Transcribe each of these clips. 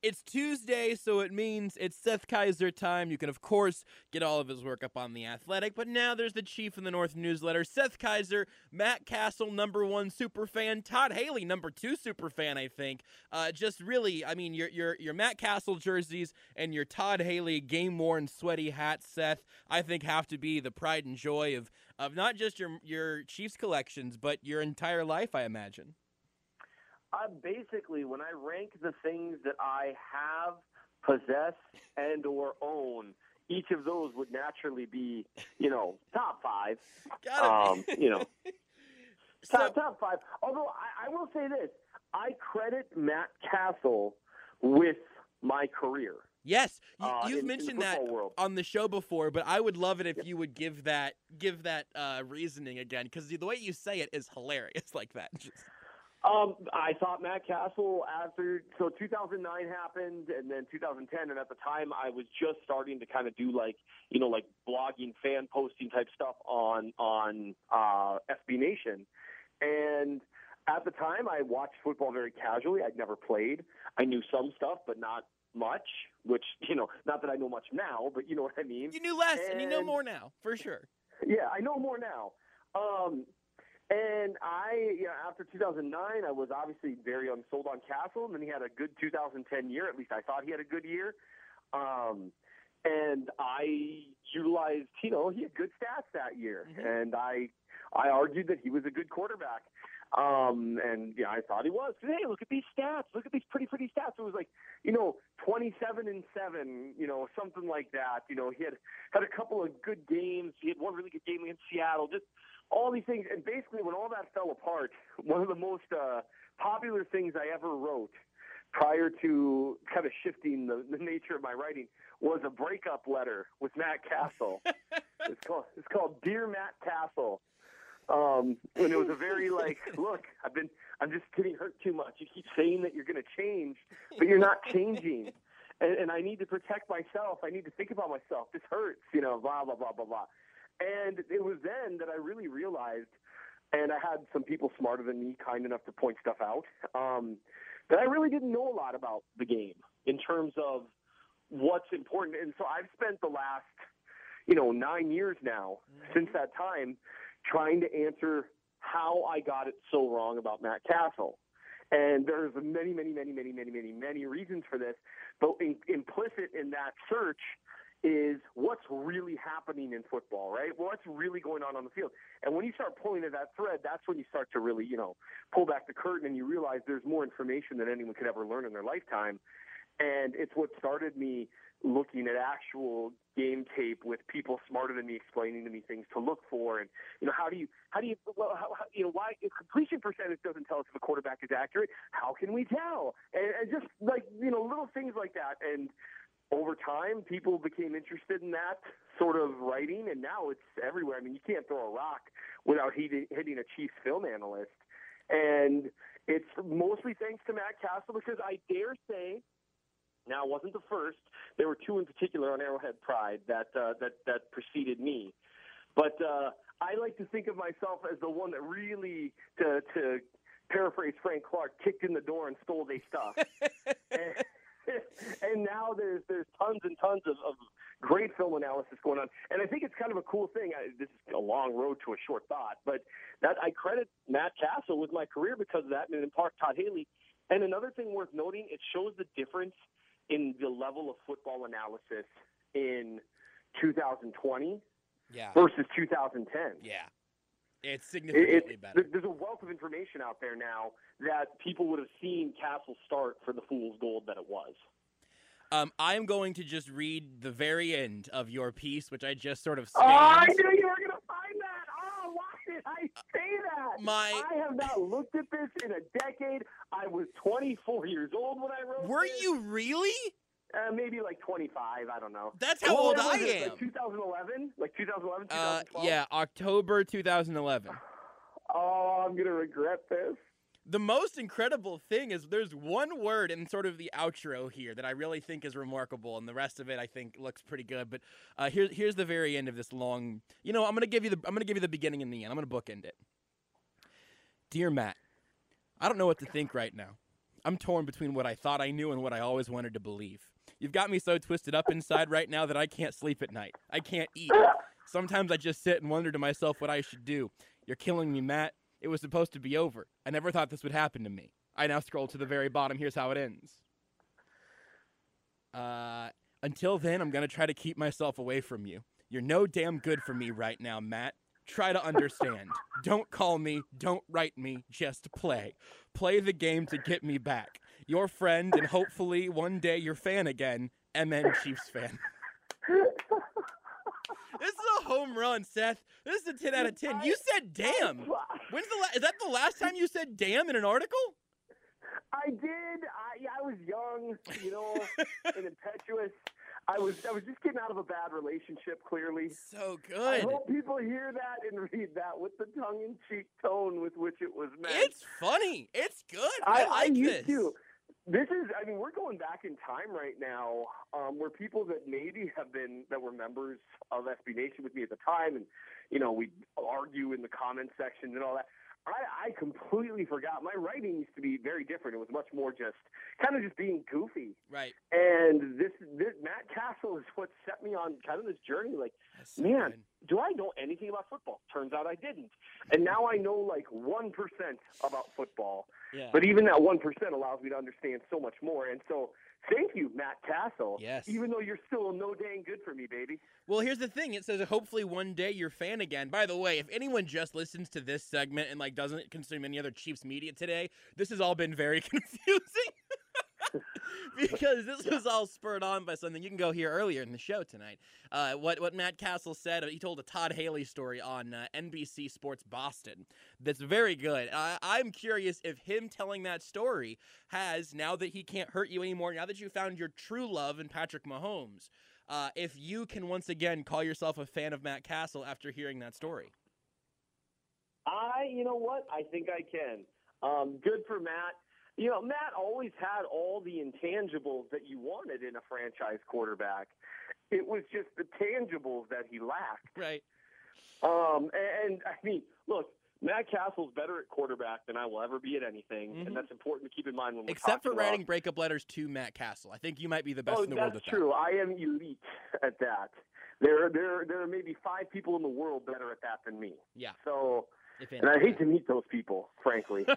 It's Tuesday, so it means it's Seth Kaiser time. You can, of course, get all of his work up on The Athletic, but now there's the Chief in the North newsletter. Seth Kaiser, Matt Castle, #1 superfan, Todd Haley, #2 superfan, I think. Just really, I mean, your Matt Castle jerseys and your Todd Haley game-worn sweaty hats, Seth, I think have to be the pride and joy of not just your Chiefs collections, but your entire life, I imagine. Basically, when I rank the things that I have, possess, and or own, each of those would naturally be, top five. Got it. Top five. Although I will say this, I credit Matt Castle with my career. Yes, you've mentioned in the that world. on the show before, but I would love it if you would give that reasoning again, because the way you say it is hilarious like that. I thought Matt Castle so 2009 happened, and then 2010, and at the time I was just starting to kind of do like blogging, fan posting type stuff on SB Nation, and at the time I watched football very casually. I'd never played. I knew some stuff, but not much, which, not that I know much now, but you know what I mean. You knew less, and you know more now, for sure. Yeah, I know more now. And after 2009, I was obviously very unsold on Castle, and then he had a good 2010 year. At least I thought he had a good year. And I utilized, he had good stats that year. Mm-hmm. And I argued that he was a good quarterback. And I thought he was. Hey, look at these stats. Look at these pretty stats. It was like, 27-7, something like that. He had a couple of good games. He had one really good game against Seattle. Just all these things. And basically, when all that fell apart, one of the most popular things I ever wrote prior to kind of shifting the nature of my writing was a breakup letter with Matt Castle. It's called Dear Matt Castle. And it was a very look, I'm just getting hurt too much. You keep saying that you're going to change, but you're not changing. And I need to protect myself. I need to think about myself. This hurts, blah, blah, blah, blah, blah. And it was then that I really realized, and I had some people smarter than me kind enough to point stuff out, that I really didn't know a lot about the game in terms of what's important. And so I've spent the last, 9 years now, since that time, trying to answer how I got it so wrong about Matt Castle. And there's many, many, many, many, many, many, many reasons for this. But implicit in that search is what's really happening in football, right? What's really going on the field. And when you start pulling at that thread, that's when you start to really, pull back the curtain and you realize there's more information than anyone could ever learn in their lifetime. And it's what started me looking at actual game tape with people smarter than me explaining to me things to look for. And, why if completion percentage doesn't tell us if a quarterback is accurate, how can we tell? And just little things like that. And over time, people became interested in that sort of writing, and now it's everywhere. I mean, you can't throw a rock without hitting a Chiefs film analyst. And it's mostly thanks to Matt Castle, because I dare say, now it wasn't the first. There were two in particular on Arrowhead Pride that preceded me. But I like to think of myself as the one that really, to paraphrase Frank Clark, kicked in the door and stole their stuff. And now there's tons and tons of great film analysis going on. And I think it's kind of a cool thing. This is a long road to a short thought, but that I credit Matt Castle with my career because of that, and in part Todd Haley. And another thing worth noting, it shows the difference in the level of football analysis in 2020 versus 2010. Yeah. It's significantly better. There's a wealth of information out there now that people would have seen Castle start for the fool's gold that it was. I'm going to just read the very end of your piece, which I just sort of scanned. Oh, I knew you were going to find that. Oh, why did I say that? I have not looked at this in a decade. I was 24 years old when I wrote Were this. you really? Maybe like 25. I don't know. That's how old I am. Like 2011? Like 2011, 2012? Yeah, October 2011. Oh, I'm going to regret this. The most incredible thing is there's one word in sort of the outro here that I really think is remarkable, and the rest of it I think looks pretty good. But here's the very end of this long. I'm gonna give you the beginning and the end. I'm gonna bookend it. Dear Matt, I don't know what to think right now. I'm torn between what I thought I knew and what I always wanted to believe. You've got me so twisted up inside right now that I can't sleep at night. I can't eat. Sometimes I just sit and wonder to myself what I should do. You're killing me, Matt. It was supposed to be over. I never thought this would happen to me. I now scroll to the very bottom. Here's how it ends. Until then, I'm going to try to keep myself away from you. You're no damn good for me right now, Matt. Try to understand. Don't call me. Don't write me. Just play. Play the game to get me back. Your friend, and hopefully one day your fan again, MN Chiefs fan. This is a home run, Seth. This is a 10 out of 10. You said damn. Is that the last time you said damn in an article? I did. I was young, and impetuous. I was just getting out of a bad relationship, clearly. So good. I hope people hear that and read that with the tongue-in-cheek tone with which it was meant. It's funny. It's good. I like this. Too. This is, we're going back in time right now, where people that maybe that were members of SB Nation with me at the time, and, we'd argue in the comment section and all that. I completely forgot. My writing used to be very different. It was much more just being goofy. Right. And this Matt Castle is what set me on kind of this journey. Like, so man, good. do I know anything about football? Turns out I didn't. And now I know like 1% about football. Yeah. But even that 1% allows me to understand so much more. And so thank you, Matt Castle. Yes. Even though you're still no dang good for me, baby. Well, here's the thing. It says, hopefully one day you're fan again. By the way, if anyone just listens to this segment and doesn't consume any other Chiefs media today, this has all been very confusing. Because this was all spurred on by something. You can go hear earlier in the show tonight. What Matt Castle said, he told a Todd Haley story on NBC Sports Boston that's very good. I'm curious if him telling that story has, now that he can't hurt you anymore, now that you found your true love in Patrick Mahomes, if you can once again call yourself a fan of Matt Castle after hearing that story. You know what? I think I can. Good for Matt. Matt always had all the intangibles that you wanted in a franchise quarterback. It was just the tangibles that he lacked. Right. Look, Matt Castle's better at quarterback than I will ever be at anything, and that's important to keep in mind when we're Except for talking writing about... breakup letters to Matt Castle. I think you might be the best in the world at that. That's true. I am elite at that. There are maybe 5 people in the world better at that than me. Yeah. So, and I hate to meet those people, frankly.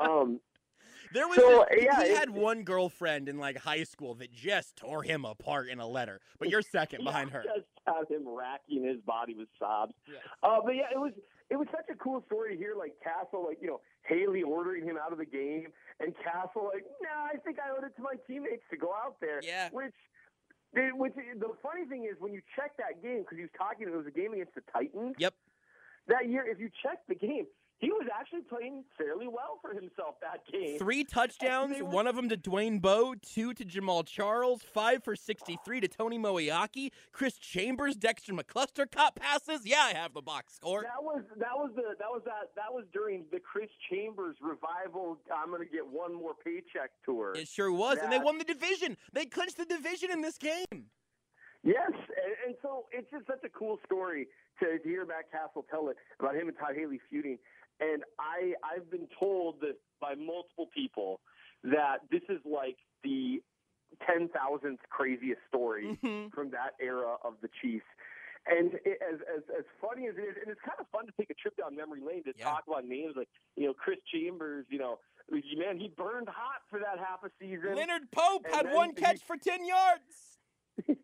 He had one girlfriend in high school that just tore him apart in a letter, but you're second behind her. Just had him racking his body with sobs. Yes. It was such a cool story to hear, Castle, Haley ordering him out of the game, and Castle, I think I owed it to my teammates to go out there. Yeah. Which the funny thing is, when you check that game, because it was a game against the Titans. Yep. That year, if you check the game, he was actually playing fairly well for himself that game. 3 touchdowns, one of them to Dwayne Bowe, 2 to Jamal Charles, 5 for 63 to Tony Moeaki, Chris Chambers, Dexter McCluster caught passes. Yeah, I have the box score. That was during the Chris Chambers revival. I'm going to get one more paycheck tour. It sure was, and they won the division. They clinched the division in this game. Yes, and so it's just such a cool story to hear Matt Castle tell it about him and Todd Haley feuding. And I've been told that by multiple people that this is like the 10,000th craziest story from that era of the Chiefs. And as funny as it is, and it's kind of fun to take a trip down memory lane to talk about names like, Chris Chambers, man, he burned hot for that half a season. Leonard Pope had one catch for 10 yards.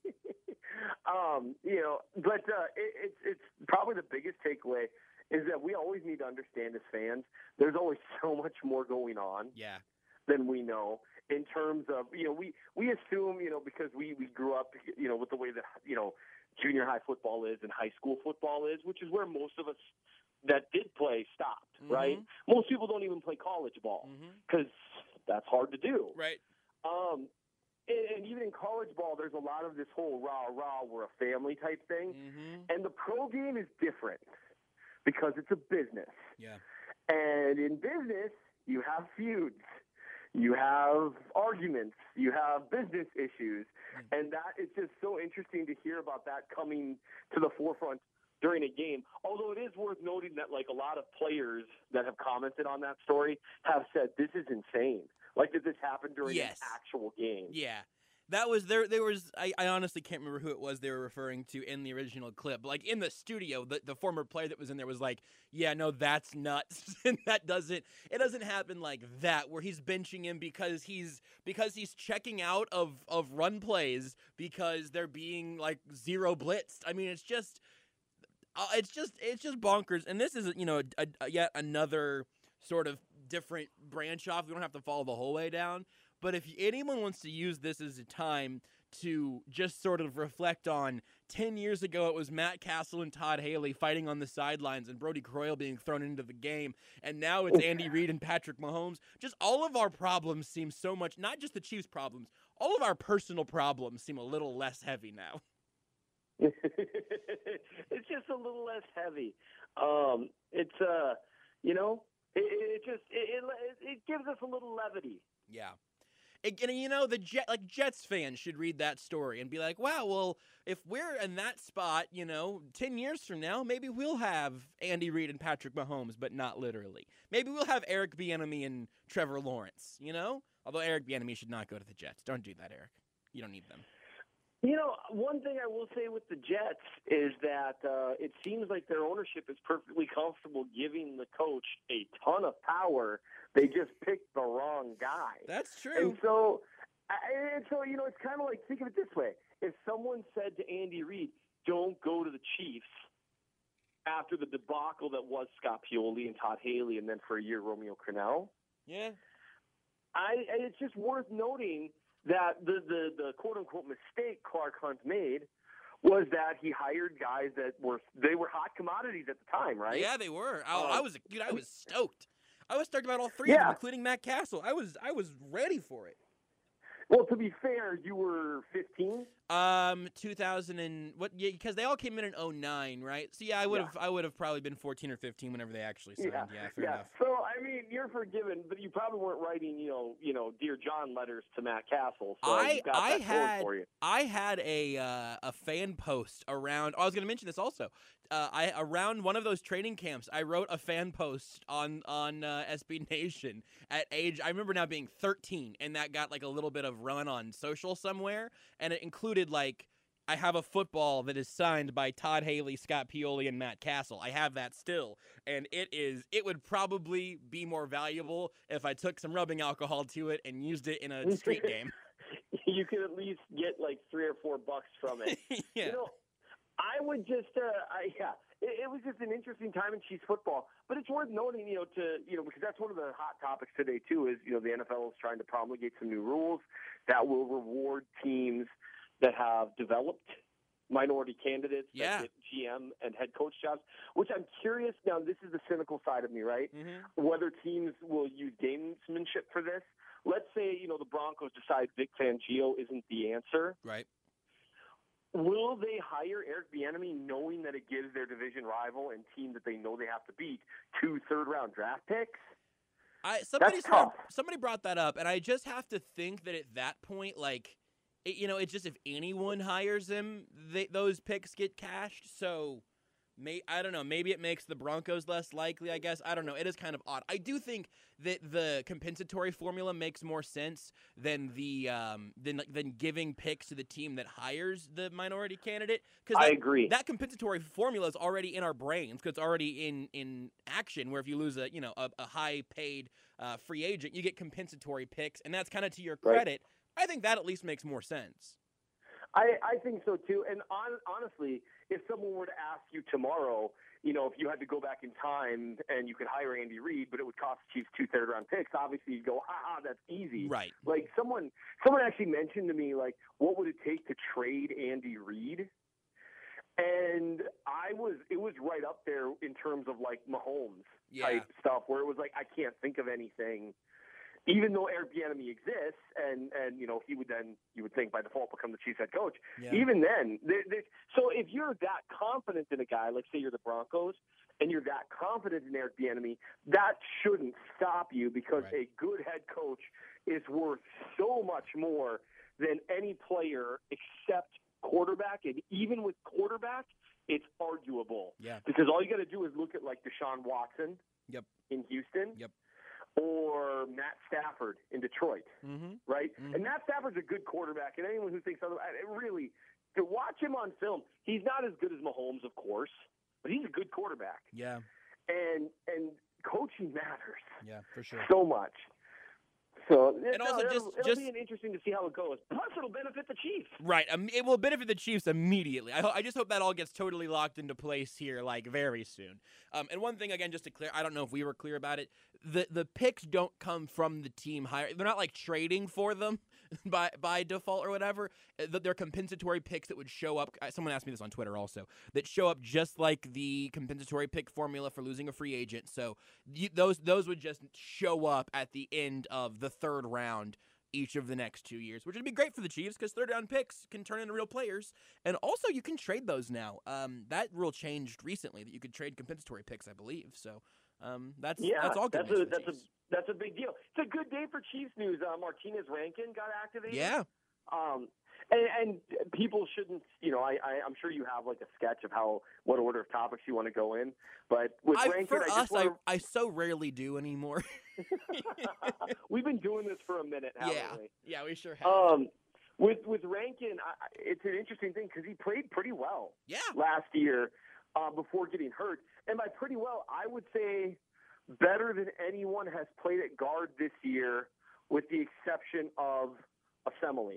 It's probably the biggest takeaway is that we always need to understand as fans, there's always so much more going on than we know in terms of, we assume, because we grew up, with the way that, junior high football is and high school football is, which is where most of us that did play stopped, right? Most people don't even play college ball because that's hard to do. Right. And even in college ball, there's a lot of this whole rah-rah, we're a family type thing. And the pro game is different because it's a business. Yeah. And in business, you have feuds. You have arguments. You have business issues. And that is just so interesting to hear about that coming to the forefront during a game. Although it is worth noting that, a lot of players that have commented on that story have said, this is insane. Like, did this happen during Yes. an actual game? Yeah. That was there was I honestly can't remember who it was they were referring to in the original clip. Like in the studio, the former player that was in there was like, "Yeah, no, that's nuts." And it doesn't happen like that where he's benching him because he's checking out of run plays because they're being like zero blitzed. I mean, it's just bonkers. And this is, yet another sort of different branch off. We don't have to follow the whole way down. But if anyone wants to use this as a time to just sort of reflect on 10 years ago, it was Matt Castle and Todd Haley fighting on the sidelines and Brodie Croyle being thrown into the game. And now it's Andy Reid and Patrick Mahomes. Just all of our problems seem so much, not just the Chiefs' problems, all of our personal problems seem a little less heavy now. It's just a little less heavy. It gives us a little levity. Yeah. The Jets fans should read that story and be like, wow, well, if we're in that spot, 10 years from now, maybe we'll have Andy Reid and Patrick Mahomes, but not literally. Maybe we'll have Eric Bieniemy and Trevor Lawrence, Although Eric Bieniemy should not go to the Jets. Don't do that, Eric. You don't need them. One thing I will say with the Jets is that it seems like their ownership is perfectly comfortable giving the coach a ton of power. They just picked the wrong guy. That's true. And so it's kind of like, think of it this way. If someone said to Andy Reid, don't go to the Chiefs after the debacle that was Scott Pioli and Todd Haley and then for a year Romeo Crennel. Yeah. It's just worth noting that the quote-unquote mistake Clark Hunt made was that he hired guys that were hot commodities at the time, right? Yeah, they were. I was stoked. I was stoked about all three of them, including Matt Castle. I was ready for it. Well, to be fair, you were 15. 2000 and what? Yeah, because they all came in 2009, right? So yeah, I would have probably been 14 or 15 whenever they actually signed. Yeah, fair enough. So I mean, you're forgiven, but you probably weren't writing, Dear John letters to Matt Castle. So I had a fan post around. I was going to mention this also. Around one of those training camps, I wrote a fan post on SB Nation at age. I remember now being 13, and that got like a little bit of run on social somewhere, and it included like, I have a football that is signed by Todd Haley, Scott Pioli, and Matt Castle. I have that still, and it would probably be more valuable if I took some rubbing alcohol to it and used it in a street game. You could at least get like $3 or $4 from it. Yeah. I would just, it was just an interesting time in Chiefs football. But it's worth noting, because that's one of the hot topics today too. Is the NFL is trying to promulgate some new rules that will reward teams that have developed minority candidates that get GM and head coach jobs, which I'm curious. Now, this is the cynical side of me, right? Mm-hmm. Whether teams will use gamesmanship for this. Let's say, the Broncos decide Vic Fangio isn't the answer. Right. Will they hire Eric Bieniemy knowing that it gives their division rival and team that they know they have to beat 2 third-round draft picks? Somebody brought that up, and I just have to think that at that point, like, it's just if anyone hires him, those picks get cashed. So, I don't know. Maybe it makes the Broncos less likely, I guess. I don't know. It is kind of odd. I do think that the compensatory formula makes more sense than than giving picks to the team that hires the minority candidate. I agree. That compensatory formula is already in our brains because it's already in action. Where if you lose a high paid free agent, you get compensatory picks, and that's kind of to your credit. Right. I think that at least makes more sense. I think so too. And honestly, if someone were to ask you tomorrow, if you had to go back in time and you could hire Andy Reid, but it would cost the Chiefs 2 third-round picks, obviously you'd go, that's easy. Right. Like someone actually mentioned to me, like, what would it take to trade Andy Reid? And it was right up there in terms of like Mahomes type stuff, where it was like, I can't think of anything. Even though Eric Bieniemy exists, and he would then, you would think by default, become the Chiefs head coach. Yeah. Even then, so if you're that confident in a guy, let's say you're the Broncos, and you're that confident in Eric Bieniemy, that shouldn't stop you because a good head coach is worth so much more than any player except quarterback. And even with quarterback, it's arguable. Yeah. Because all you got to do is look at like Deshaun Watson in Houston. Yep. or Matt Stafford in Detroit, right? Mm-hmm. And Matt Stafford's a good quarterback, and anyone who thinks otherwise, really, to watch him on film, he's not as good as Mahomes, of course, but he's a good quarterback. Yeah. And coaching matters. Yeah, for sure. So much. So and also it'll be interesting to see how it goes. Plus, it'll benefit the Chiefs. Right. It will benefit the Chiefs immediately. I just hope that all gets totally locked into place here, like, very soon. And one thing, again, just to clear, I don't know if we were clear about it, the picks don't come from the team hire. They're not, like, trading for them by default or whatever. They're compensatory picks that would show up. Someone asked me this on Twitter also, that show up just like the compensatory pick formula for losing a free agent. So those would just show up at the end of the third round each of the next 2 years, which would be great for the Chiefs because third-round picks can turn into real players. And also, you can trade those now. That rule changed recently that you could trade compensatory picks, I believe. So that's all good news for the Chiefs. That's a big deal. It's a good day for Chiefs news. Martinez Rankin got activated. Yeah. And people shouldn't, I'm sure you have like a sketch of what order of topics you want to go in. But with Rankin, I so rarely do anymore. We've been doing this for a minute, haven't we? Yeah, we sure have. With Rankin, it's an interesting thing because he played pretty well last year before getting hurt. And by pretty well, I would say better than anyone has played at guard this year with the exception of Assembly.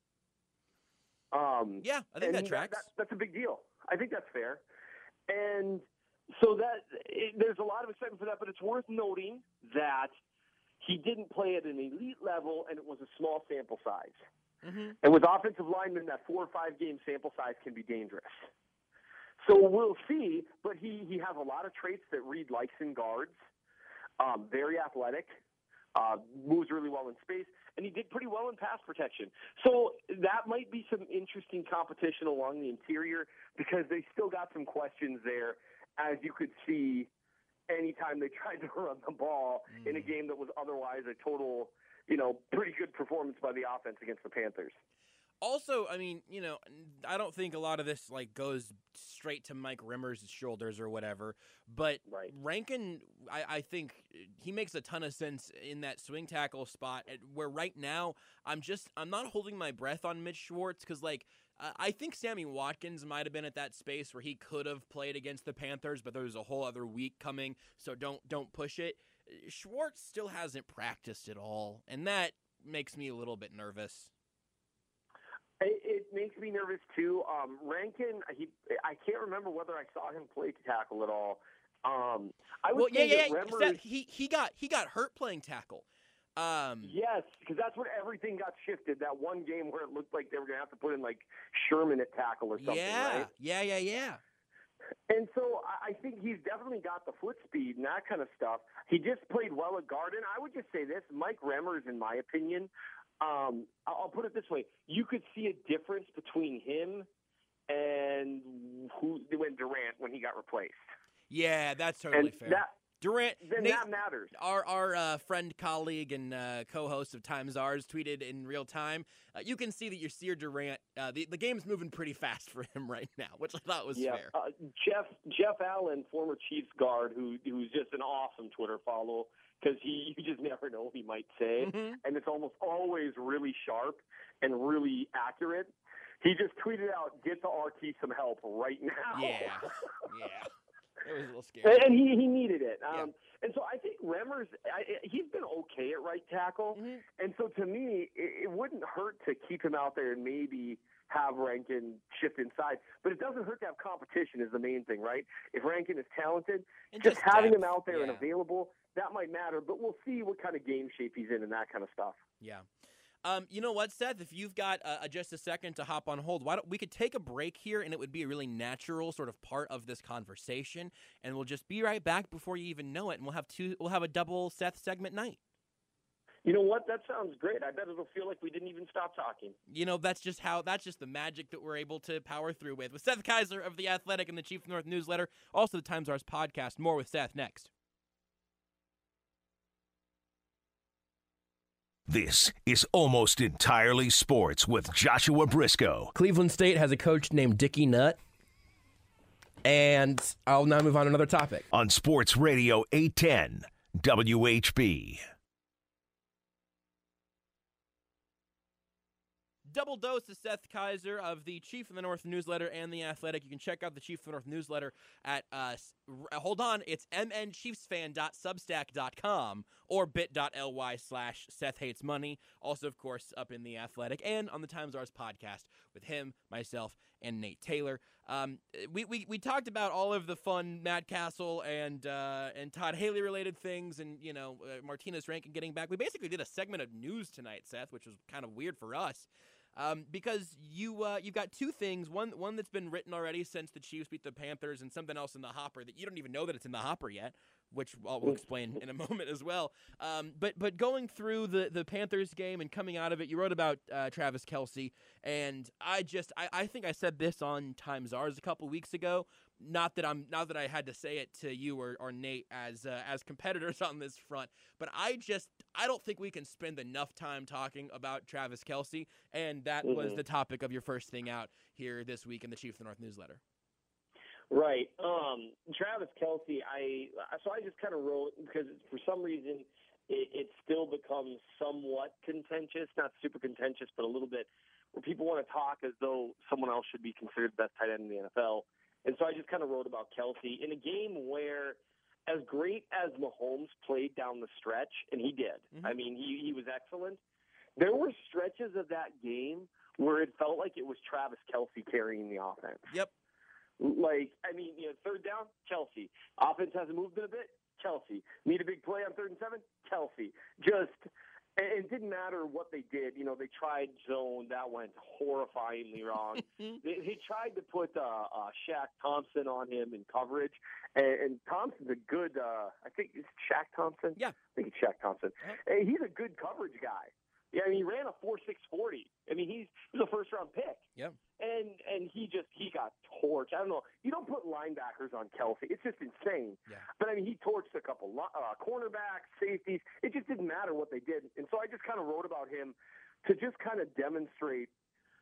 Yeah, I think that tracks. That's a big deal. I think that's fair. And so there's a lot of excitement for that, but it's worth noting that he didn't play at an elite level, and it was a small sample size. Mm-hmm. And with offensive linemen, that 4 or 5 game sample size can be dangerous. So we'll see, but he has a lot of traits that Reed likes in guards. Very athletic, moves really well in space, and he did pretty well in pass protection. So that might be some interesting competition along the interior because they still got some questions there, as you could see anytime they tried to run the ball in a game that was otherwise a total, pretty good performance by the offense against the Panthers. Also, I mean, I don't think a lot of this goes straight to Mike Rimmer's shoulders or whatever, but Rankin, I think he makes a ton of sense in that swing tackle spot where right now I'm not holding my breath on Mitch Schwartz because I think Sammy Watkins might have been at that space where he could have played against the Panthers, but there was a whole other week coming, so don't push it. Schwartz still hasn't practiced at all, and that makes me a little bit nervous. It makes me nervous too. Rankin, I can't remember whether I saw him play tackle at all. Seth, he got hurt playing tackle. Yes, because that's when everything got shifted. That one game where it looked like they were going to have to put in Sherman at tackle or something. Yeah, right? Yeah. And so I think he's definitely got the foot speed and that kind of stuff. He just played well at guard, and I would just say this: Mike Remmers, in my opinion. I'll put it this way. You could see a difference between him and Durant when he got replaced. Yeah, that's totally fair. Durant, that matters. Our friend, colleague, and co-host of Times Ours tweeted in real time. You can see that your Sear Durant, the game's moving pretty fast for him right now, which I thought was fair. Jeff Allen, former Chiefs guard, who's just an awesome Twitter follow, because you just never know what he might say, and it's almost always really sharp and really accurate. He just tweeted out, "Get the RT some help right now." Yeah. It was a little scary. And he needed it. And so I think Remmers, he's been okay at right tackle. Mm-hmm. And so to me, it wouldn't hurt to keep him out there and maybe have Rankin shift inside. But it doesn't hurt to have competition is the main thing, right? If Rankin is talented, just having him out there and available, that might matter. But we'll see what kind of game shape he's in and that kind of stuff. Yeah. You know what, Seth? If you've got just a second to hop on hold, we could take a break here, and it would be a really natural sort of part of this conversation. And we'll just be right back before you even know it, and we'll have a double Seth segment night. You know what? That sounds great. I bet it'll feel like we didn't even stop talking. That's just the magic that we're able to power through with. With Seth Keysor of The Athletic and the Chief North newsletter, also the Times Ours podcast. More with Seth next. This is Almost Entirely Sports with Joshua Briscoe. Cleveland State has a coach named Dickie Nutt. And I'll now move on to another topic. On Sports Radio 810, WHB. Double dose of Seth Kaiser of the Chief of the North newsletter and The Athletic. You can check out the Chief of the North newsletter at, it's mnchiefsfan.substack.com or bit.ly/SethHatesMoney. Also, of course, up in The Athletic and on the Times Ours podcast with him, myself, and Nate Taylor. We talked about all of the fun Matt Castle and Todd Haley related things, and Martinez Rankin getting back. We basically did a segment of news tonight, Seth, which was kind of weird for us. Because you've got two things, one that's been written already since the Chiefs beat the Panthers, and something else in the hopper that you don't even know that it's in the hopper yet, which we'll explain in a moment as well. But going through the Panthers game and coming out of it, you wrote about Travis Kelce, and I think I said this on Times Ours a couple weeks ago. Not that I had to say it to you or Nate as competitors on this front, but I don't think we can spend enough time talking about Travis Kelce, and that was the topic of your first thing out here this week in the Chief of the North newsletter. Right. Travis Kelce, I just kind of wrote, because for some reason it still becomes somewhat contentious, not super contentious, but a little bit, where people want to talk as though someone else should be considered the best tight end in the NFL. And so I just kind of wrote about Kelce in a game where, as great as Mahomes played down the stretch, and he did, I mean, he was excellent, there were stretches of that game where it felt like it was Travis Kelce carrying the offense. Yep. Third down, Kelce. Offense hasn't moved in a bit, Kelce. Need a big play on 3rd and 7, Kelce. And it didn't matter what they did. They tried zone. That went horrifyingly wrong. They tried to put Shaq Thompson on him in coverage. And Thompson's a good, I think it's Shaq Thompson? Yeah. I think it's Shaq Thompson. And he's a good coverage guy. Yeah, I mean, he ran a 4.640. I mean, he was a first-round pick. Yeah. And he got torched. I don't know. You don't put linebackers on Kelce. It's just insane. Yeah. But, I mean, he torched a couple cornerbacks, safeties. It just didn't matter what they did. And so I just kind of wrote about him to just kind of demonstrate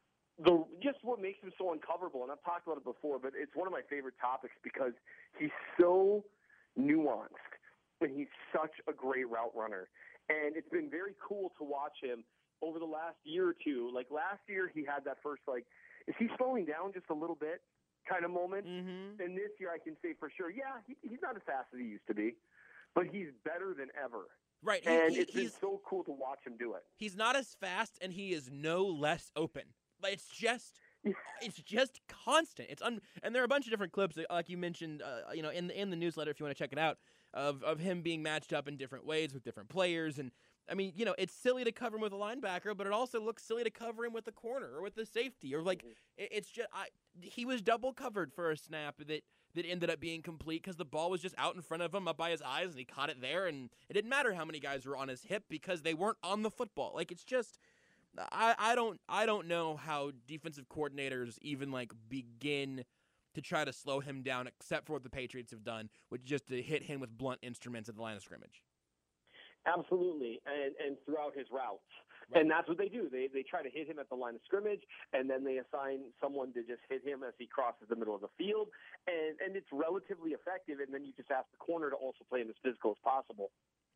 just what makes him so uncoverable. And I've talked about it before, but it's one of my favorite topics because he's so nuanced and he's such a great route runner. And it's been very cool to watch him over the last year or two. Like last year, he had that first, is he slowing down just a little bit kind of moment? Mm-hmm. And this year, I can say for sure, yeah, he's not as fast as he used to be, but he's better than ever. Right. It's been so cool to watch him do it. He's not as fast, and he is no less open. It's just constant. And there are a bunch of different clips, like you mentioned, in the newsletter, if you want to check it out, of him being matched up in different ways with different players. And I mean, it's silly to cover him with a linebacker, but it also looks silly to cover him with the corner or with the safety, or it's just he was double covered for a snap that ended up being complete because the ball was just out in front of him, up by his eyes, and he caught it there. And it didn't matter how many guys were on his hip because they weren't on the football. It's just. I don't know how defensive coordinators even begin to try to slow him down, except for what the Patriots have done, which is just to hit him with blunt instruments at the line of scrimmage. Absolutely, and throughout his routes. Right. And that's what they do. They try to hit him at the line of scrimmage, and then they assign someone to just hit him as he crosses the middle of the field, and it's relatively effective, and then you just ask the corner to also play him as physical as possible.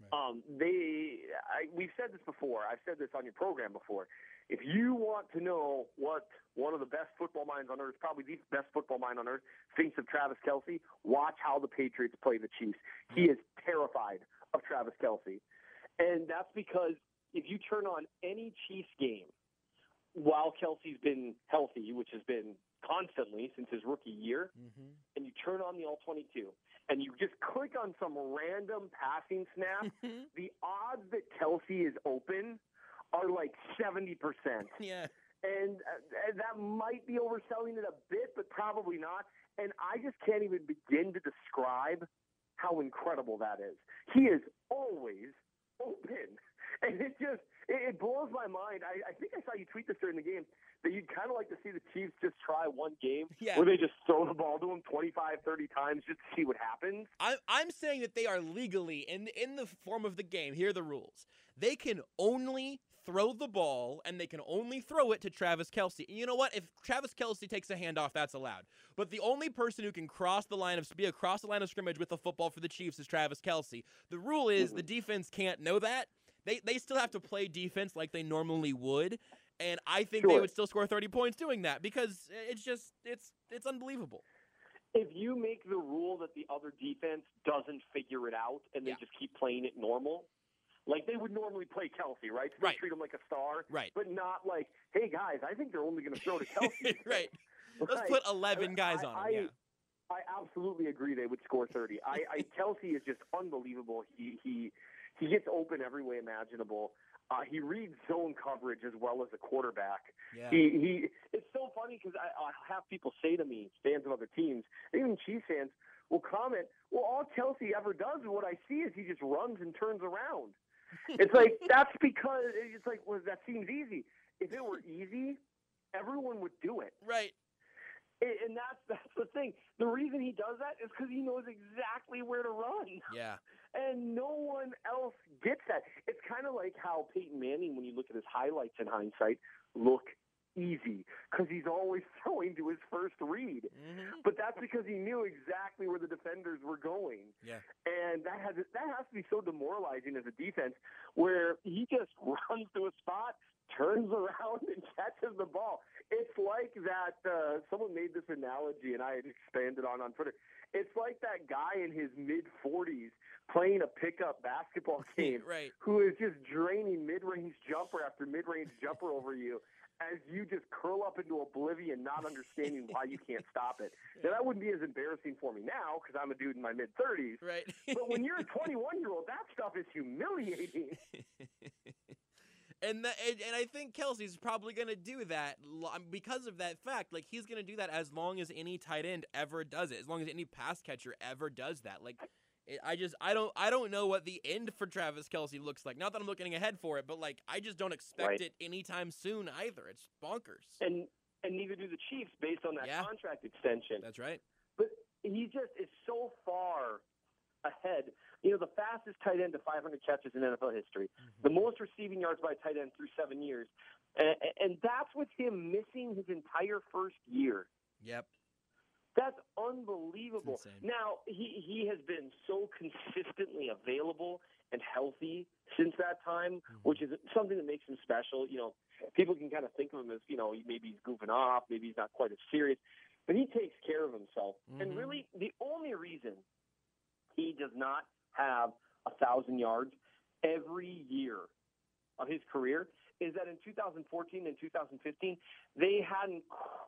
Right. We've said this before. I've said this on your program before. If you want to know what one of the best football minds on earth, probably the best football mind on earth, thinks of Travis Kelce, watch how the Patriots play the Chiefs. He is terrified of Travis Kelce. And that's because if you turn on any Chiefs game while Kelce's been healthy, which has been constantly since his rookie year, and you turn on the All-22, and you just click on some random passing snap, the odds that Kelce is open are 70%. Yeah. And that might be overselling it a bit, but probably not. And I just can't even begin to describe how incredible that is. He is always open. And It blows my mind. I think I saw you tweet this during the game that you'd kind of like to see the Chiefs just try one game where they just throw the ball to them 25, 30 times just to see what happens. I'm saying that they are legally, in the form of the game, here are the rules. They can only throw the ball, and they can only throw it to Travis Kelce. And you know what? If Travis Kelce takes a handoff, that's allowed. But the only person who can be across the line of scrimmage with the football for the Chiefs is Travis Kelce. The rule is the defense can't know that. They still have to play defense like they normally would, and I think they would still score 30 points doing that because it's unbelievable. If you make the rule that the other defense doesn't figure it out and they just keep playing it normal, like they would normally play Kelce, right? So they treat him like a star, but not like, hey, guys, I think they're only going to throw to Kelce. Right. Let's put 11 guys on him, I absolutely agree they would score 30. Kelce is just unbelievable. He gets open every way imaginable. He reads zone coverage as well as a quarterback. Yeah. It's so funny because I have people say to me, fans of other teams, even Chiefs fans, will comment, well, all Kelce ever does, what I see is he just runs and turns around. It's like, that's because, it's like, well, that seems easy. If it were easy, everyone would do it. Right. And that's the thing. The reason he does that is because he knows exactly where to run. Yeah. And no one else gets that. It's kind of like how Peyton Manning, when you look at his highlights in hindsight, look easy because he's always throwing to his first read. Mm-hmm. But that's because he knew exactly where the defenders were going. Yeah. And that has to be so demoralizing as a defense where he just runs to a spot, turns around, and catches the ball. It's like that someone made this analogy, and I had expanded on Twitter. It's like that guy in his mid-40s playing a pickup basketball game who is just draining mid-range jumper after mid-range jumper over you as you just curl up into oblivion, not understanding why you can't stop it. Now, that wouldn't be as embarrassing for me now because I'm a dude in my mid-30s. Right. But when you're a 21-year-old, that stuff is humiliating. And I think Kelce's probably going to do that because of that fact. Like, he's going to do that as long as any tight end ever does it, as long as any pass catcher ever does that. Like, I don't know what the end for Travis Kelce looks like. Not that I'm looking ahead for it, but, like, I just don't expect it anytime soon either. It's bonkers. And neither do the Chiefs based on that contract extension. That's right. But he just is so far ahead. You know, the fastest tight end to 500 catches in NFL history, the most receiving yards by a tight end through 7 years. And that's with him missing his entire first year. Yep. That's unbelievable. Now, he has been so consistently available and healthy since that time, which is something that makes him special. You know, people can kind of think of him as, you know, maybe he's goofing off, maybe he's not quite as serious, but he takes care of himself. And really, the only reason he does not have 1,000 yards every year of his career is that in 2014 and 2015, they hadn't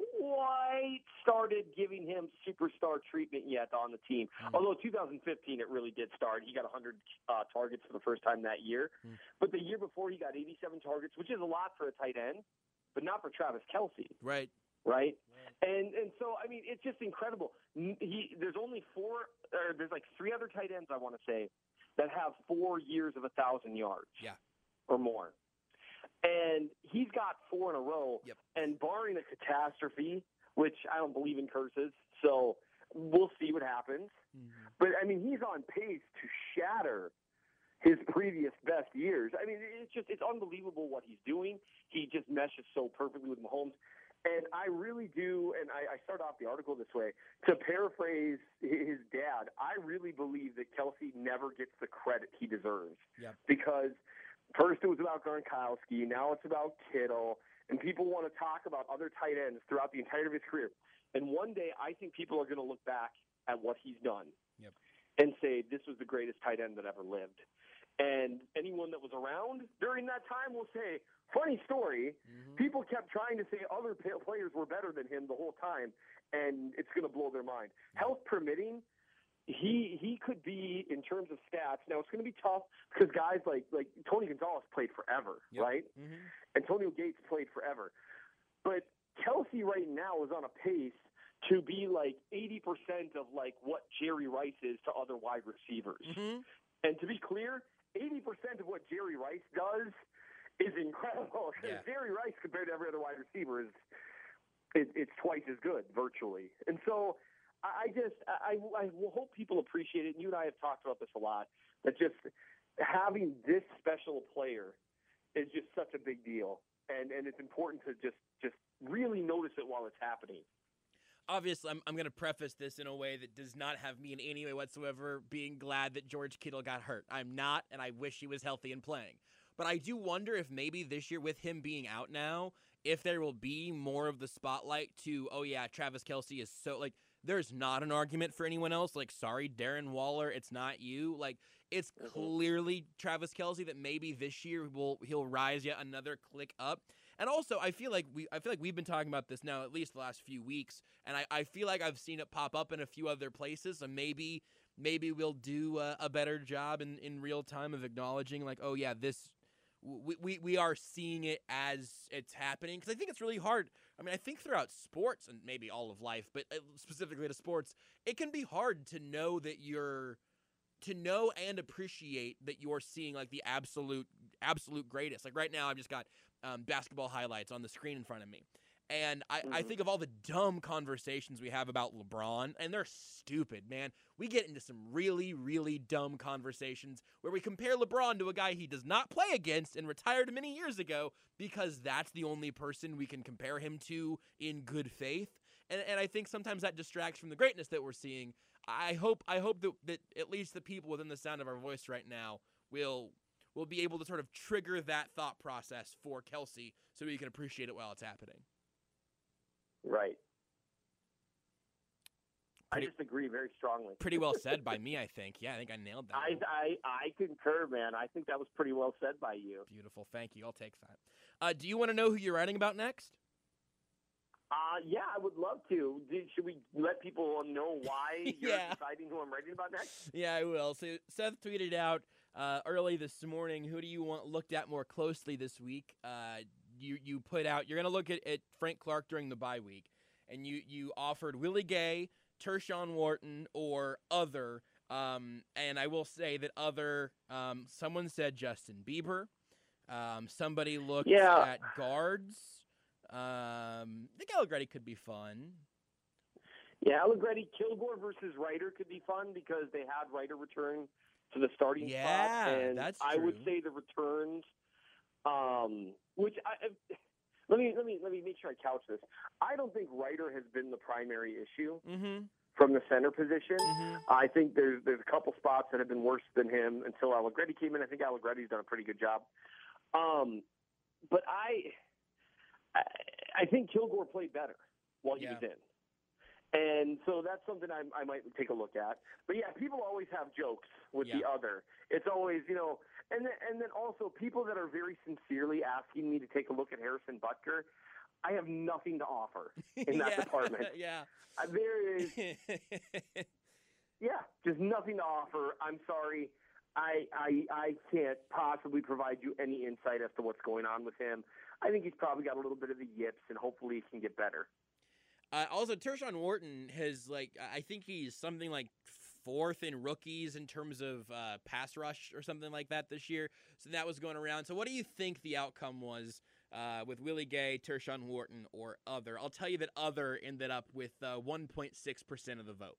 quite started giving him superstar treatment yet on the team. Although 2015, it really did start. He got 100 targets for the first time that year. But the year before, he got 87 targets, which is a lot for a tight end, but not for Travis Kelce. Right. And so, I mean, it's just incredible. There's only there's like 3 other tight ends, I want to say, that have 4 years of 1,000 yards or more. And he's got 4 in a row. Yep. And barring a catastrophe, which I don't believe in curses, so we'll see what happens. But, I mean, he's on pace to shatter his previous best years. I mean, it's unbelievable what he's doing. He just meshes so perfectly with Mahomes. And I really do, and I start off the article this way, to paraphrase his dad, I really believe that Kelce never gets the credit he deserves. Yep. Because first it was about Gronkowski, now it's about Kittle, and people want to talk about other tight ends throughout the entirety of his career. And one day I think people are going to look back at what he's done and say, this was the greatest tight end that ever lived. And anyone that was around during that time will say, funny story, people kept trying to say other players were better than him the whole time, and it's going to blow their mind. Health permitting, he could be, in terms of stats, now it's going to be tough because guys like Tony Gonzalez played forever, right? Antonio Gates played forever. But Kelce right now is on a pace to be like 80% of like what Jerry Rice is to other wide receivers. And to be clear, 80% of what Jerry Rice does is incredible. Yeah. Jerry Rice compared to every other wide receiver it's twice as good virtually. And so I hope people appreciate it. And you and I have talked about this a lot, that just having this special player is just such a big deal. And it's important to just really notice it while it's happening. Obviously, I'm going to preface this in a way that does not have me in any way whatsoever being glad that George Kittle got hurt. I'm not, and I wish he was healthy and playing. But I do wonder if maybe this year, with him being out now, if there will be more of the spotlight to, oh yeah, Travis Kelce is so, like, there's not an argument for anyone else. Like, sorry, Darren Waller, it's not you. Like, it's clearly Travis Kelce that maybe this year he'll rise yet another click up. And also, I feel like we've been talking about this now at least the last few weeks, and I feel like I've seen it pop up in a few other places. So maybe we'll do a better job in real time of acknowledging, like, oh yeah, this we are seeing it as it's happening, because I think it's really hard. I mean, I think throughout sports and maybe all of life, but specifically to sports, it can be hard to know and appreciate that you're seeing like the absolute greatest. Like right now, I've just got basketball highlights on the screen in front of me. And I think of all the dumb conversations we have about LeBron, and they're stupid, man. We get into some really, really dumb conversations where we compare LeBron to a guy he does not play against and retired many years ago, because that's the only person we can compare him to in good faith. And I think sometimes that distracts from the greatness that we're seeing. I hope that at least the people within the sound of our voice right now will be able to sort of trigger that thought process for Kelce so we can appreciate it while it's happening. Right. I just agree very strongly. Pretty well said by me, I think. Yeah, I think I nailed that. I concur, man. I think that was pretty well said by you. Beautiful. Thank you. I'll take that. Do you want to know who you're writing about next? Yeah, I would love to. Should we let people know why you're deciding who I'm writing about next? Yeah, I will. So Seth tweeted out early this morning, who do you want looked at more closely this week? You put out, you're going to look at Frank Clark during the bye week, and you offered Willie Gay, Tershawn Wharton, or other. And I will say that other, someone said Justin Bieber. Somebody looked at guards. I think Allegretti could be fun. Yeah, Allegretti, Kilgore versus Ryder could be fun because they had Ryder return to the starting spot. Yeah, and that's true. I would say the returns, which let me make sure I couch this. I don't think Ryder has been the primary issue from the center position. I think there's a couple spots that have been worse than him until Allegretti came in. I think Allegretti's done a pretty good job. But I think Kilgore played better while he was in. And so that's something I might take a look at. But, yeah, people always have jokes with the other. It's always, and then also people that are very sincerely asking me to take a look at Harrison Butker, I have nothing to offer in that department. There is just nothing to offer. I'm sorry. I can't possibly provide you any insight as to what's going on with him. I think he's probably got a little bit of the yips, and hopefully he can get better. Also, Tershawn Wharton has, I think he's something like fourth in rookies in terms of pass rush or something like that this year. So that was going around. So what do you think the outcome was with Willie Gay, Tershawn Wharton, or other? I'll tell you that other ended up with 1.6% of the vote.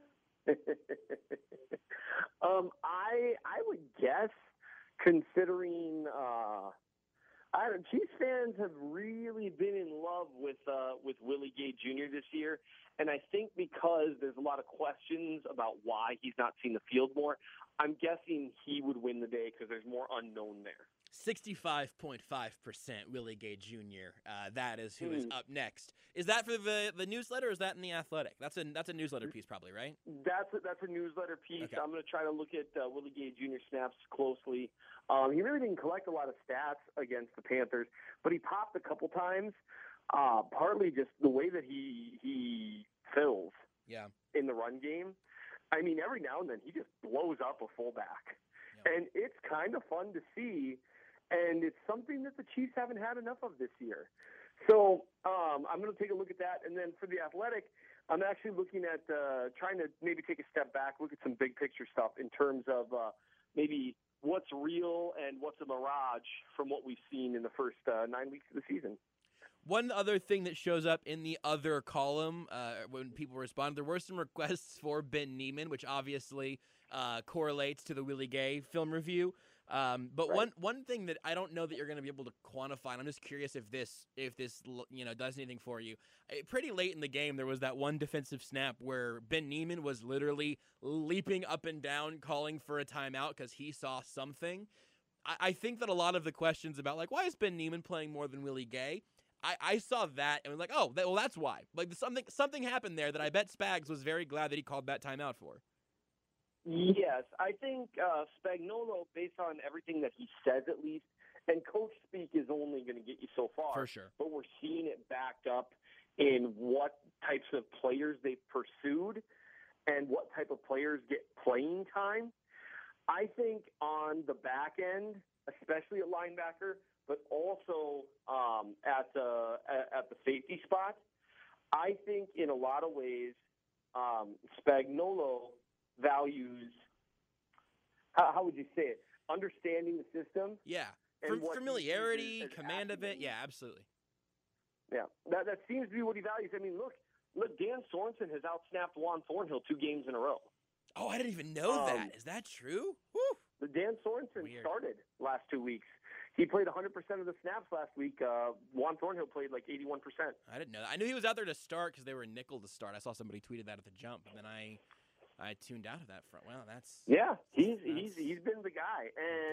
I would guess, considering Chiefs fans have really been in love with Willie Gay Jr. this year, and I think because there's a lot of questions about why he's not seen the field more, I'm guessing he would win the day because there's more unknown there. 65.5% Willie Gay Jr. That is who is up next. Is that for the newsletter, or is that in The Athletic? That's a newsletter piece probably, right? That's a newsletter piece. Okay. I'm going to try to look at Willie Gay Jr. snaps closely. He really didn't collect a lot of stats against the Panthers, but he popped a couple times, partly just the way that he fills in the run game. I mean, every now and then he just blows up a fullback. And it's kind of fun to see, and it's something that the Chiefs haven't had enough of this year. So I'm going to take a look at that. And then for The Athletic, I'm actually looking at trying to maybe take a step back, look at some big picture stuff in terms of maybe what's real and what's a mirage from what we've seen in the first 9 weeks of the season. One other thing that shows up in the other column when people respond, there were some requests for Ben Niemann, which obviously correlates to the Willie Gay film review. But right. one thing that I don't know that you're going to be able to quantify, and I'm just curious if this does anything for you. Pretty late in the game, there was that one defensive snap where Ben Niemann was literally leaping up and down, calling for a timeout because he saw something. I think that a lot of the questions about like why is Ben Niemann playing more than Willie Gay, I saw that and was like, oh, well, that's why. Like something happened there that I bet Spags was very glad that he called that timeout for. Yes, I think Spagnuolo, based on everything that he says at least, and coach speak is only going to get you so far. For sure. But we're seeing it backed up in what types of players they've pursued and what type of players get playing time. I think on the back end, especially at linebacker, but also at the safety spot, I think in a lot of ways Spagnuolo values, how would you say it, understanding the system. Yeah, familiarity, command of it. Yeah, absolutely. Yeah, that seems to be what he values. I mean, look, Dan Sorensen has outsnapped Juan Thornhill 2 games in a row. Oh, I didn't even know that. Is that true? Woo. The Dan Sorensen Weird. started last 2 weeks. He played 100% of the snaps last week. Juan Thornhill played like 81%. I didn't know that. I knew he was out there to start because they were nickel to start. I saw somebody tweeted that at the jump, and then I tuned out of that front. Well, that's he's been the guy,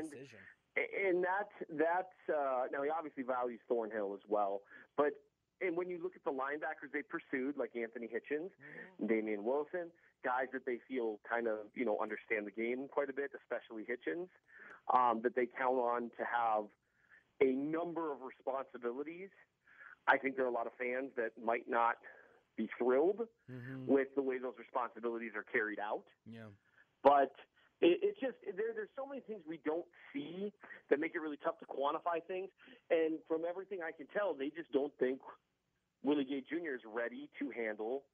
and that's now he obviously values Thornhill as well. But when you look at the linebackers they pursued, like Anthony Hitchens, Damian Wilson, guys that they feel kind of understand the game quite a bit, especially Hitchens, that they count on to have a number of responsibilities. I think there are a lot of fans that might not be thrilled with the way those responsibilities are carried out. Yeah. But it's just there's so many things we don't see that make it really tough to quantify things. And from everything I can tell, they just don't think Willie Gay Jr. is ready to handle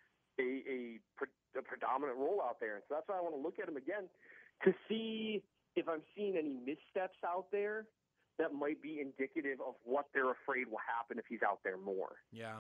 a predominant role out there. And so that's why I want to look at him again to see if I'm seeing any missteps out there that might be indicative of what they're afraid will happen if he's out there more. Yeah.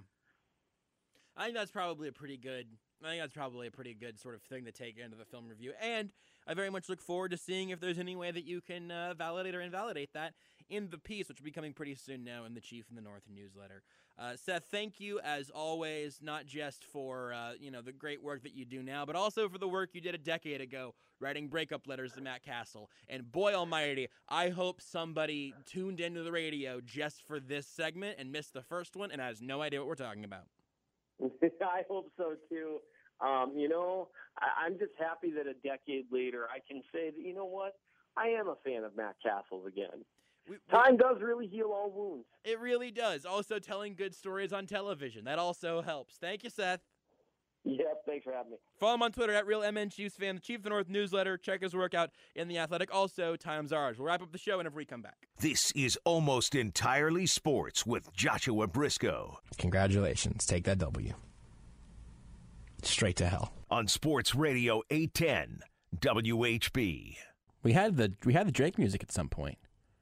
I think that's probably a pretty good sort of thing to take into the film review. And I very much look forward to seeing if there's any way that you can validate or invalidate that in the piece, which will be coming pretty soon now in the Chief in the North newsletter. Seth, thank you as always, not just for the great work that you do now, but also for the work you did a decade ago writing breakup letters to Matt Castle. And boy almighty, I hope somebody tuned into the radio just for this segment and missed the first one and has no idea what we're talking about. I hope so, too. I'm just happy that a decade later I can say that, you know what, I am a fan of Matt Castles again. Time does really heal all wounds. It really does. Also, telling good stories on television. That also helps. Thank you, Seth. Yep, thanks for having me. Follow him on Twitter at RealMNChiefsFan, the Chief of the North newsletter. Check his work out in The Athletic. Also, Time's ours. We'll wrap up the show whenever we come back. This is Almost Entirely Sports with Joshua Briscoe. Congratulations. Take that W. Straight to hell. On Sports Radio 810 WHB. We had the Drake music at some point.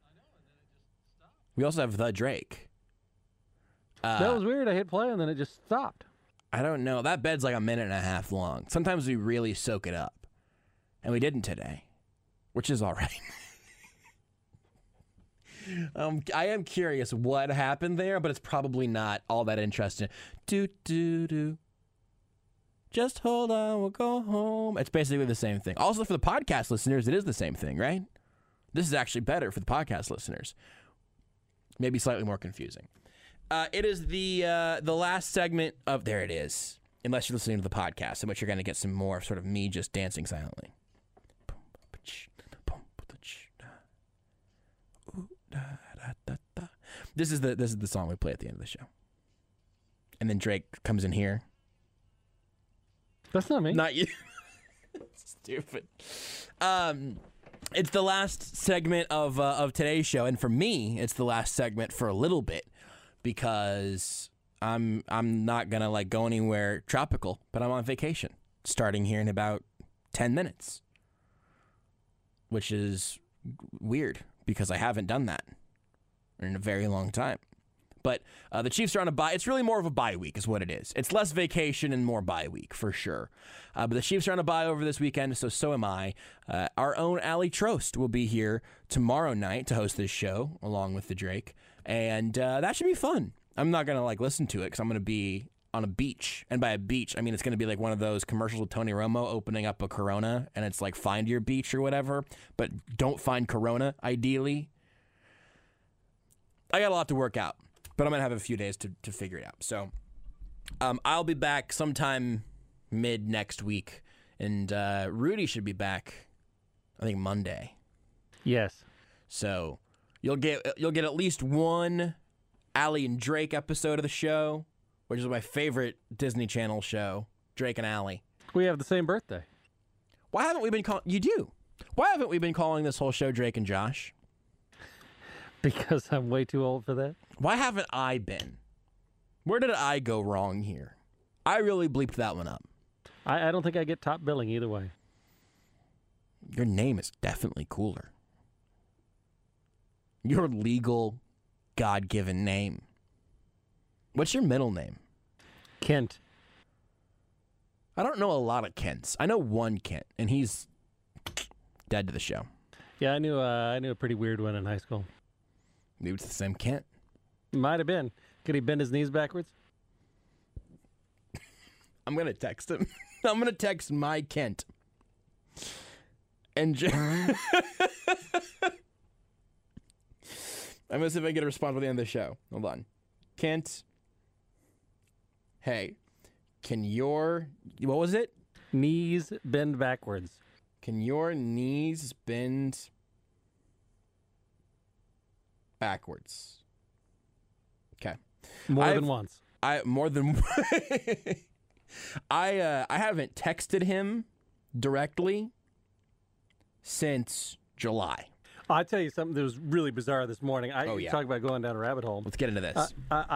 We also have The Drake. That was weird. I hit play and then it just stopped. I don't know. That bed's like a minute and a half long. Sometimes we really soak it up. And we didn't today, which is all right. I am curious what happened there, but it's probably not all that interesting. Do. Just hold on, we'll go home. It's basically the same thing. Also, for the podcast listeners, it is the same thing, right? This is actually better for the podcast listeners. Maybe slightly more confusing. It is the last segment of... There it is. Unless you're listening to the podcast, in which you're going to get some more sort of me just dancing silently. This is the song we play at the end of the show. And then Drake comes in here. That's not me. Not you. Stupid. It's the last segment of today's show, and for me, it's the last segment for a little bit because I'm not gonna go anywhere tropical, but I'm on vacation starting here in about 10 minutes, which is weird because I haven't done that in a very long time. But the Chiefs are on a bye. It's really more of a bye week is what it is. It's less vacation and more bye week for sure. But the Chiefs are on a bye over this weekend, so am I. Our own Allie Trost will be here tomorrow night to host this show along with the Drake. And that should be fun. I'm not going to listen to it because I'm going to be on a beach. And by a beach, I mean it's going to be like one of those commercials with Tony Romo opening up a Corona. And it's like find your beach or whatever. But don't find Corona, ideally. I got a lot to work out. But I'm going to have a few days to figure it out. So I'll be back sometime mid next week. And Rudy should be back, I think, Monday. Yes. So you'll get at least one Allie and Drake episode of the show, which is my favorite Disney Channel show, Drake and Allie. We have the same birthday. Why haven't we been calling... You do. Why haven't we been calling this whole show Drake and Josh? Because I'm way too old for that. Why haven't I been? Where did I go wrong here? I really bleeped that one up. I don't think I get top billing either way. Your name is definitely cooler. Your legal, God-given name. What's your middle name? Kent. I don't know a lot of Kents. I know one Kent, and he's dead to the show. Yeah, I knew a pretty weird one in high school. Maybe it's the same Kent. Might have been. Could he bend his knees backwards? I'm going to text him. I'm going to text my Kent. And I'm going to see if I can get a response by the end of the show. Hold on. Kent, hey, can your... What was it? Knees bend backwards. Can your knees bend backwards? Okay. More than once. More than... I haven't texted him directly since July. I'll tell you something that was really bizarre this morning. You talk about going down a rabbit hole. Let's get into this.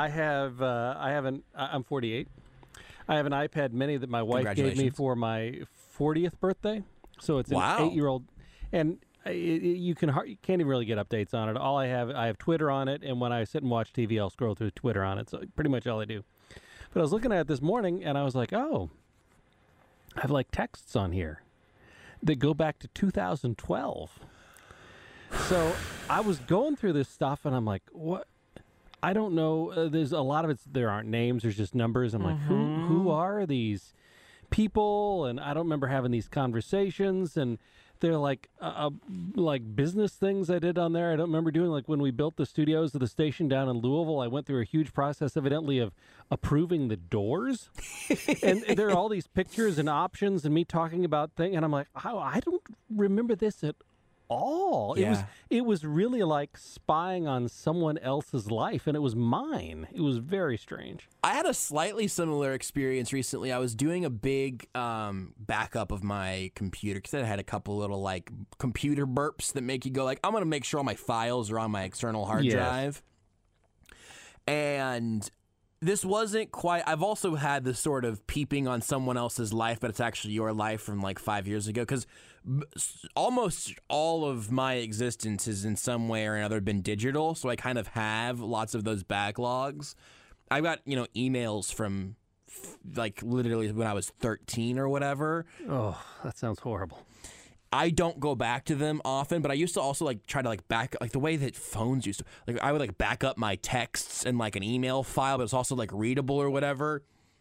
I'm 48. I have an iPad mini that my wife gave me for my 40th birthday. So it's an 8-year-old, and you can't even really get updates on it. I have Twitter on it, and when I sit and watch TV, I'll scroll through Twitter on it. So pretty much all I do. But I was looking at it this morning, and I was like, oh, I have texts on here that go back to 2012. So I was going through this stuff, and I'm like, what? I don't know. There's a lot of it. There aren't names. There's just numbers. I'm like, who are these people? And I don't remember having these conversations. And they're like business things I did on there. I don't remember doing, when we built the studios of the station down in Louisville. I went through a huge process, evidently, of approving the doors. And there are all these pictures and options and me talking about things. And I'm like, I don't remember this at all. Yeah. It was really like spying on someone else's life, and it was mine. It was very strange. I had a slightly similar experience recently. I was doing a big backup of my computer because I had a couple little computer burps that make you go I'm going to make sure all my files are on my external hard drive. And this wasn't quite... I've also had this sort of peeping on someone else's life, but it's actually your life from 5 years ago, because almost all of my existence has in some way or another been digital, so I kind of have lots of those backlogs. I've got, emails from, literally when I was 13 or whatever. Oh, that sounds horrible. I don't go back to them often, but I used to also try to back the way that phones used to. I would back up my texts in an email file, but it's also readable or whatever.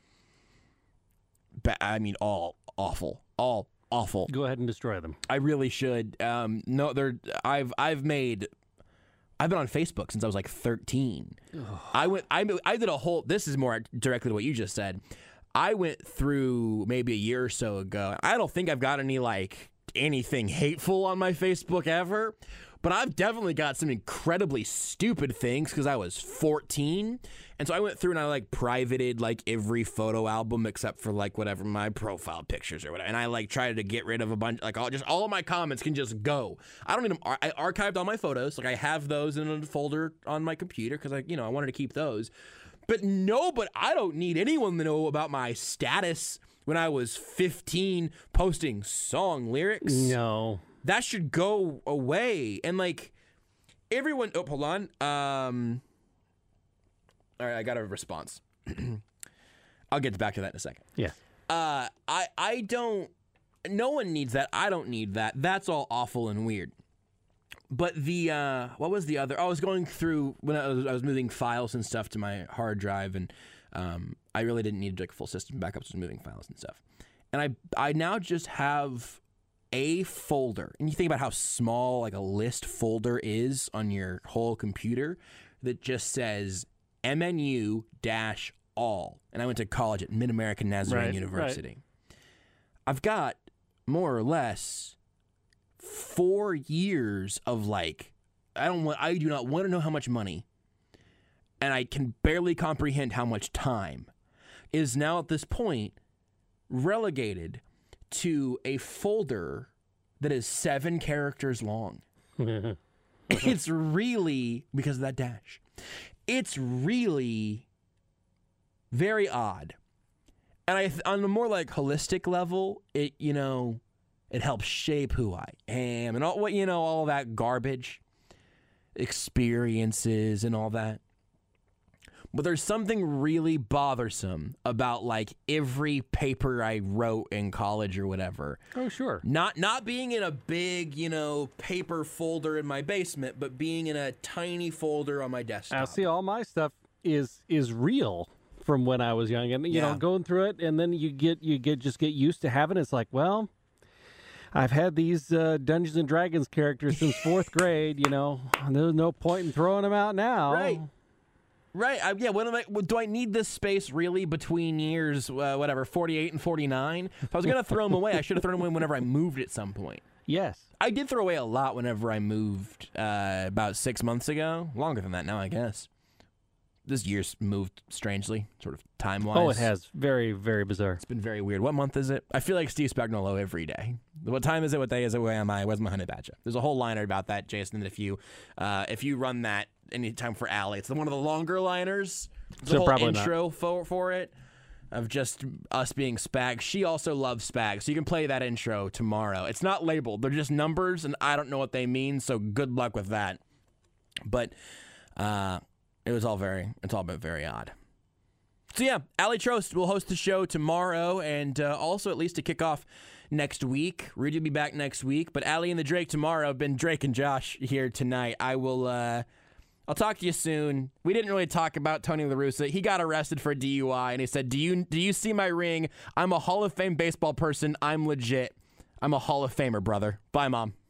I mean, all awful, all awful. Go ahead and destroy them. I really should. No, I've been on Facebook since I was 13. I did a whole. This is more directly to what you just said. I went through maybe a year or so ago. I don't think I've got anything hateful on my Facebook ever, but I've definitely got some incredibly stupid things because I was 14. And so I went through and I privated every photo album except for whatever my profile pictures or whatever. And I tried to get rid of a bunch, all of my comments can just go. I don't need them. I archived all my photos. I have those in a folder on my computer because I wanted to keep those. But I don't need anyone to know about my status when I was 15 posting song lyrics. No. That should go away. And like everyone, hold on. All right, I got a response. I'll get back to that in a second. Yeah. I don't. No one needs that. I don't need that. That's all awful and weird. But the what was the other? I was going through when I was moving files and stuff to my hard drive, and I really didn't need like full system backups. Just moving files and stuff, and I now just have a folder. And you think about how small like a list folder is on your whole computer that just says MNU-all. And I went to college at Mid-American Nazarene University. Right. I've got more or less 4 years of like, I do not want to know how much money, and I can barely comprehend how much time is now at this point relegated to a folder that is 7 characters long. It's really, because of that dash, it's really very odd. And on a more like holistic level, it helps shape who I am and all that garbage, experiences and all that. But there's something really bothersome about like every paper I wrote in college or whatever. Oh, sure. Not being in a big, paper folder in my basement, but being in a tiny folder on my desktop. I see all my stuff is real from when I was young, and you know, going through it, and then you get used to having it. It's like, well, I've had these Dungeons and Dragons characters since 4th grade. There's no point in throwing them out now. Right. Do I need this space really between years, 48 and 49? If I was going to throw them away, I should have thrown them away whenever I moved at some point. Yes. I did throw away a lot whenever I moved about 6 months ago. Longer than that now, I guess. This year's moved strangely, sort of time-wise. Oh, it has. Very, very bizarre. It's been very weird. What month is it? I feel like Steve Spagnuolo every day. What time is it? What day is it? Where am I? Where's my honey badger? There's a whole liner about that, Jason, that if you run that anytime for Allie, it's one of the longer liners. The whole intro for it of just us being Spag. She also loves Spag, so you can play that intro tomorrow. It's not labeled. They're just numbers, and I don't know what they mean, so good luck with that. But it's all been very odd. So yeah, Allie Trost will host the show tomorrow, and also at least to kick off next week. Rudy will be back next week, but Allie and the Drake tomorrow. Been Drake and Josh here tonight. I'll talk to you soon. We didn't really talk about Tony La Russa. He got arrested for a DUI, and he said, do you see my ring? I'm a Hall of Fame baseball person. I'm legit. I'm a Hall of Famer, brother. Bye, Mom.